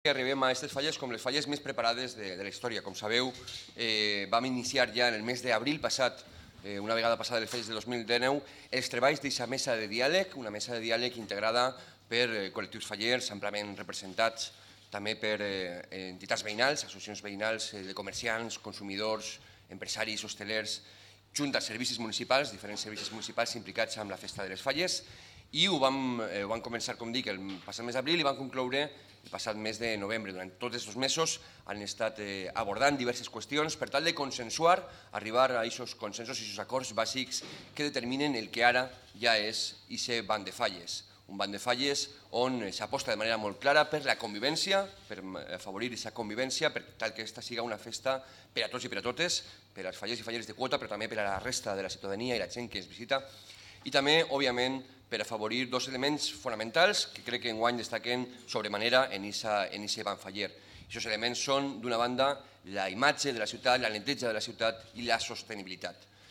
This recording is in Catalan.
Arribem a aquestes falles com les falles més preparades de la història. Com sabeu, vam iniciar ja en el mes d'abril passat, una vegada passades les falles del 2019, els treballs d'aquesta mesa de diàleg, una mesa de diàleg integrada per col·lectius fallers, amplament representats també per entitats veïnals, associacions veïnals de comerciants, consumidors, empresaris, hostelers, juntes, servicis municipals, diferents servicis municipals implicats amb la festa de les falles, i ho vam començar, com dic, el passat mes d'abril i vam concloure el passat mes de novembre. Durant tots aquests mesos han estat abordant diverses qüestions per tal de consensuar, arribar a aquests consensos i aquests acords bàsics que determinen el que ara ja és aquest banc de falles. Un banc de falles on s'aposta de manera molt clara per la convivència, per afavorir aquesta convivència, per tal que aquesta siga una festa per a tots i per a totes, per als fallers i falleres de quota, però també per a la resta de la ciutadania i la gent que ens visita, i també, òbviament, per afavorir dos elements fonamentals que crec que enguany destaquen sobremanera en aquest banc faller. Aquests elements són, d'una banda, la imatge de la ciutat, la neteja de la ciutat i la sostenibilitat.